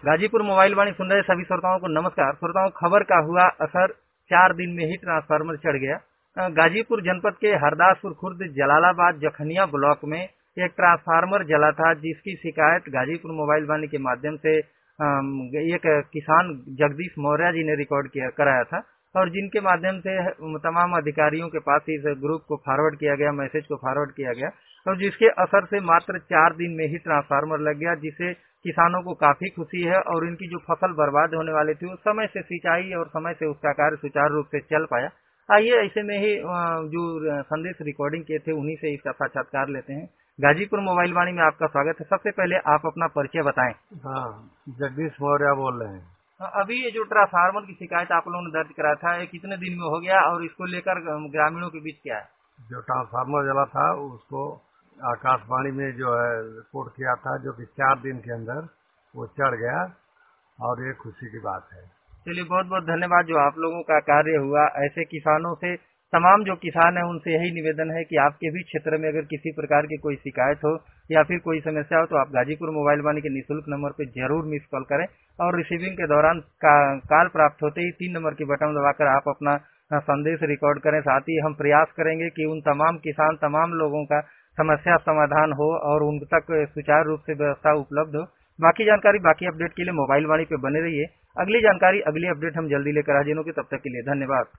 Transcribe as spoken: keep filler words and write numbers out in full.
Ghazipur mobile वाणी सुन रहे सभी श्रोताओं को नमस्कार। श्रोताओं, खबर का हुआ असर, चार दिन में ही ट्रांसफार्मर चढ़ गया। गाजीपुर जनपद के हरदासपुर खुर्द जलालाबाद जखनिया ब्लॉक में एक ट्रांसफार्मर जला था, जिसकी शिकायत गाजीपुर मोबाइल वाणी के माध्यम से एक किसान जगदीश मौर्य जी ने रिकॉर्ड किया कराया था, और जिनके माध्यम से तमाम अधिकारियों के पास इस ग्रुप को फॉरवर्ड किया गया, मैसेज को फॉरवर्ड किया गया, और जिसके असर से मात्र चार दिन में ही ट्रांसफार्मर लग गया, जिससे किसानों को काफी खुशी है। और इनकी जो फसल बर्बाद होने वाली थी, उस समय से सिंचाई और समय से उसका कार्य सुचारू रूप से चल पाया। आइए ऐसे में ही जो संदेश रिकॉर्डिंग किए थे उन्हीं से इसका साक्षात्कार लेते हैं। गाजीपुर मोबाइल वाणी में आपका स्वागत है। सबसे पहले आप अपना परिचय बताएं। हाँ, जगदीश मौर्य बोल रहे हैं। अभी ये जो ट्रांसफार्मर की शिकायत आप लोगों ने दर्ज करा था, ये कितने दिन में हो गया और इसको लेकर ग्रामीणों के बीच क्या है? जो ट्रांसफार्मर जला था उसको आकाशवाणी में जो है रिपोर्ट किया था, जो कि चार दिन के अंदर वो चढ़ गया, और ये खुशी की बात है। चलिए, बहुत बहुत धन्यवाद जो आप लोगों का कार्य हुआ। ऐसे किसानों से, तमाम जो किसान है उनसे यही निवेदन है कि आपके भी क्षेत्र में अगर किसी प्रकार की कोई शिकायत हो या फिर कोई समस्या हो तो आप गाजीपुर मोबाइल वाणी के निःशुल्क नंबर पर जरूर मिस कॉल करें, और रिसीविंग के दौरान का, कॉल प्राप्त होते ही तीन नंबर की बटन दबाकर आप अपना संदेश रिकॉर्ड करें। साथ ही हम प्रयास करेंगे कि उन तमाम किसान, तमाम लोगों का समस्या समाधान हो और उन तक सुचारू रूप से व्यवस्था उपलब्ध हो। बाकी जानकारी, बाकी अपडेट के लिए मोबाइल वाणी पे बने रहिए। अगली जानकारी, अगली अपडेट हम जल्दी लेकर हाजिर होंगे। तब तक के लिए धन्यवाद।